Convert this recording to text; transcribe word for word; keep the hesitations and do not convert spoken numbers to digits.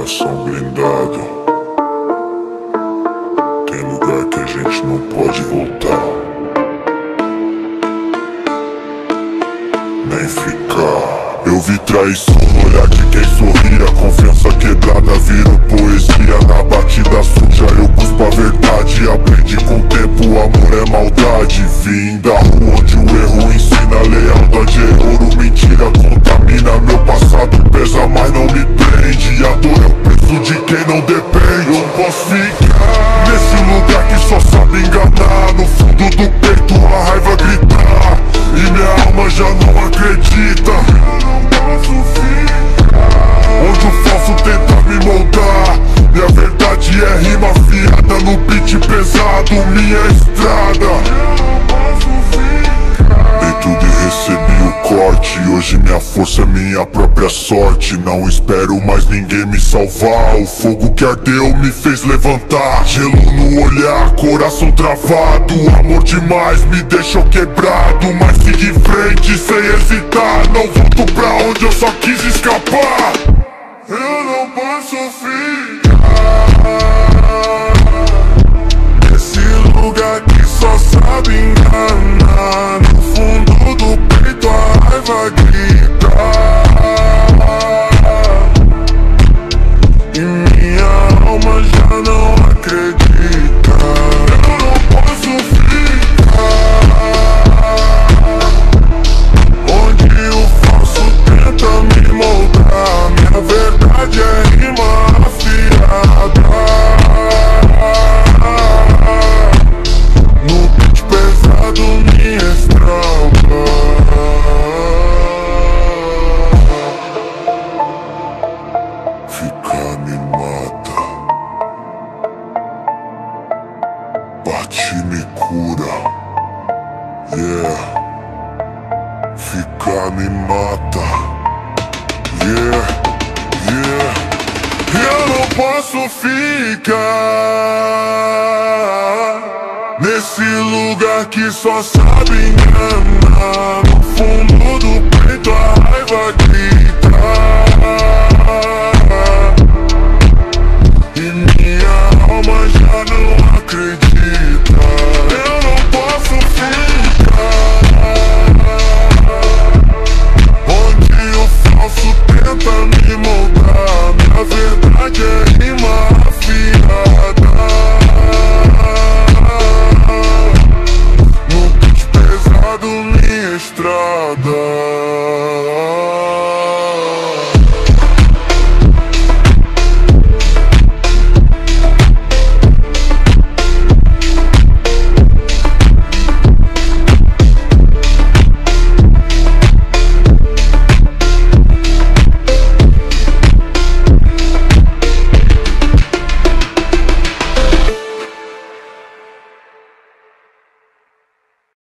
Coração blindado. Tem lugar que a gente não pode voltar, nem ficar. Eu vi traição no olhar de quem sorria. Confiança quebrada virou poesia. Na batida suja eu cuspo a verdade. Aprendi com o tempo, o amor é maldade. Vim da rua onde o erro ensina. Lealdade é ouro, mentira contamina. Meu passado pesa, mas não me prende. A dor é o preço de quem não depende. Eu posso ficar nesse lugar que só sabe enganar. No fundo do peito a raiva gritar, e minha alma já não acredita. Onde o falso tenta me moldar. Minha verdade é rima afiada no beat pesado, minha estrada. Dei tudo e recebi o corte. Hoje minha força é minha própria sorte. Não espero mais ninguém me salvar. O fogo que ardeu me fez levantar. Gelo no olhar, coração travado. Amor demais me deixou quebrado. Mas sigo em frente sem hesitar. Não volto pra onde eu só quis escapar. Eu não posso ficar nesse lugar que só sabe enganar. No fundo do peito a raiva grita, e minha alma já não acredita. Eu não posso ficar onde o falso tenta me moldar. Minha verdade é rima afiada no beat pesado, minha estrada. Ficar me mata, bate me cura, yeah. Ficar me mata, yeah, yeah. Eu não posso ficar nesse lugar que só sabe enganar. No fundo do peito a raiva grita,